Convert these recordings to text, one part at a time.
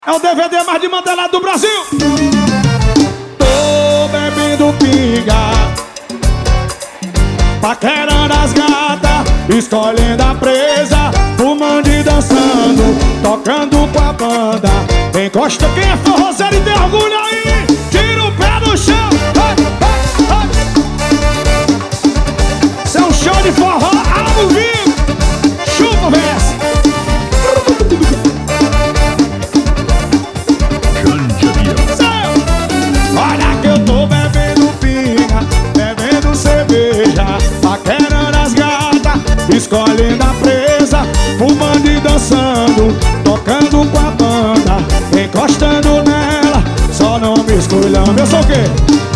É o DVD mais desmantelado do Brasil. Tô bebendo pinga, paquerando as gatas, escolhendo a presa, fumando e dançando, tocando com a banda. Encosta quem é forrozeiro e tem orgulho aí, tira o pé do chão. Isso é um show de forró ao vivo. Chupa, verso. Olha que eu tô bebendo pinga, bebendo cerveja, paquerando as gatas, escolhendo a presa, fumando e dançando, tocando com a banda, encostando nela, só não me esculhamba. Eu sou o quê?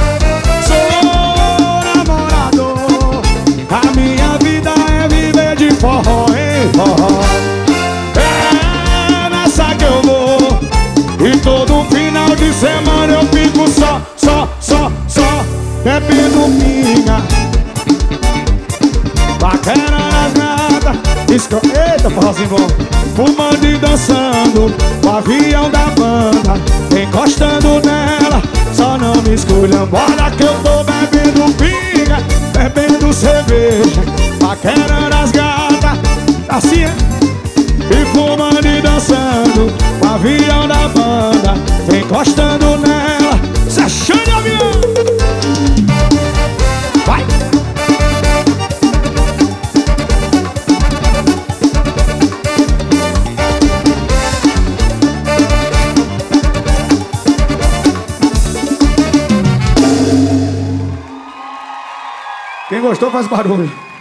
Sou namorador, a minha vida é viver de forró em forró. É nessa que eu vou, e todo final de semana eu fico só bebendo pinga, paquerando as gatas, eita forrozinho bom, fumando e dançando, o avião da banda, encostando nela, só não me esculhamba. Olha que eu tô bebendo pinga, bebendo cerveja, paquerando as gatas, assim é, e fumando e dançando, o avião da banda, encostando nela, se achando avião. Vai! Quem gostou faz barulho.